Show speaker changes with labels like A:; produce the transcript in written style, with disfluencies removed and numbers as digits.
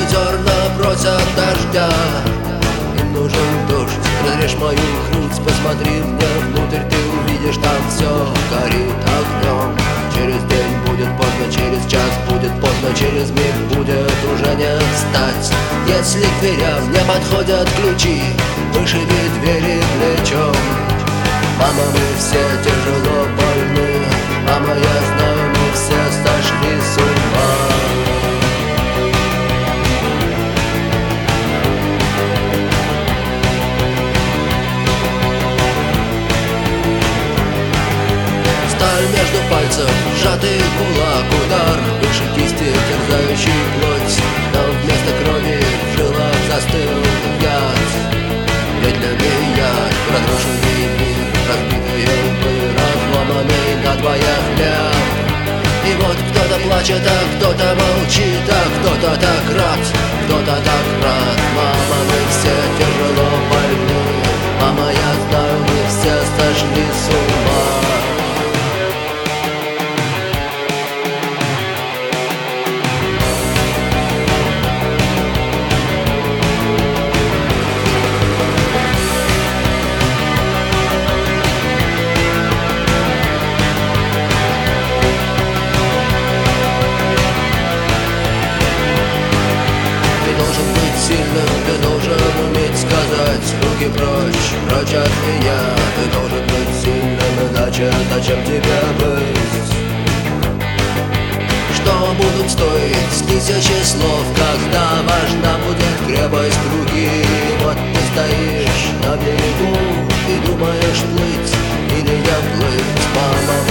A: зерна просят дождя. Им нужен дождь, разрежь мою грудь, посмотри мне внутрь, ты увидишь, там все горит огнем. Через день будет поздно, через час будет поздно, через миг будет уже не встать. Если к дверям не подходят ключи, вышиби двери плечом. Мама, мы все тяжело больны, мама, я знаю, мы все сошли с ума. Сталь между пальцев, сжатый кулак, удар выше кисти, терзающий плоть. Но вместо крови в жилах застыл яд. Медленный яд, разрушенный мир, разбитые лбы, разломанный надвое хлеб. И вот кто-то плачет, а кто-то молчит, а кто-то так рад, кто-то так рад. Мама, мы все тяжело больны, мама, я знаю, мы все сошли с ума. Ты должен уметь сказать: руки прочь, прочь от меня. Ты должен быть сильным, иначе зачем тебе быть? Что будут стоить тысячи слов, когда важна будет крепость руки? Вот ты стоишь на берегу и думаешь, плыть или не плыть. Мама,